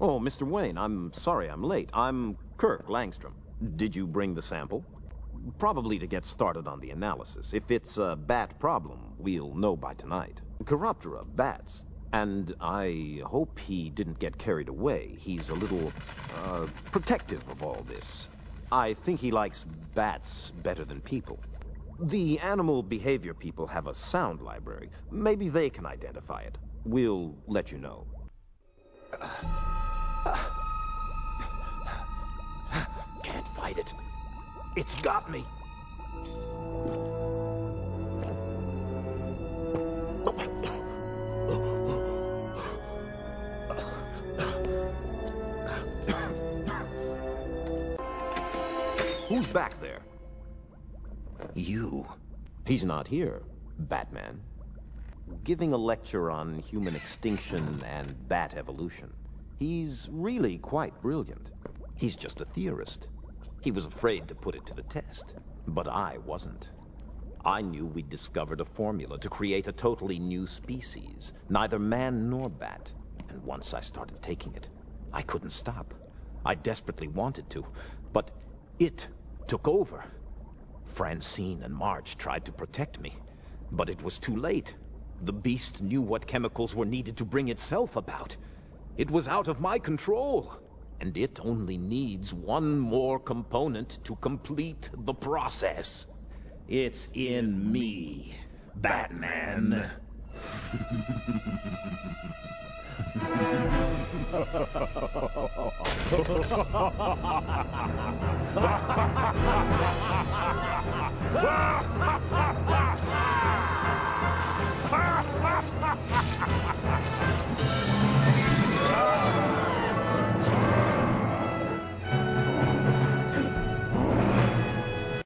Oh, Mr. Wayne, I'm sorry I'm late. I'm Kirk Langstrom. Did you bring the sample? Probably to get started on the analysis. If it's a bat problem, we'll know by tonight. Chiroptera, bats. And I hope he didn't get carried away. He's a little, protective of all this. I think he likes bats better than people. The animal behavior people have a sound library. Maybe they can identify it. We'll let you know. Can't fight it. It's got me. Who's back there? You. He's not here, Batman. Giving a lecture on human extinction and bat evolution. He's really quite brilliant. He's just a theorist. He was afraid to put it to the test, but I wasn't. I knew we'd discovered a formula to create a totally new species, neither man nor bat. And once I started taking it, I couldn't stop. I desperately wanted to, but it took over. Francine and Marge tried to protect me, but it was too late. The beast knew what chemicals were needed to bring itself about. It was out of my control, and it only needs one more component to complete the process. It's in me, Batman.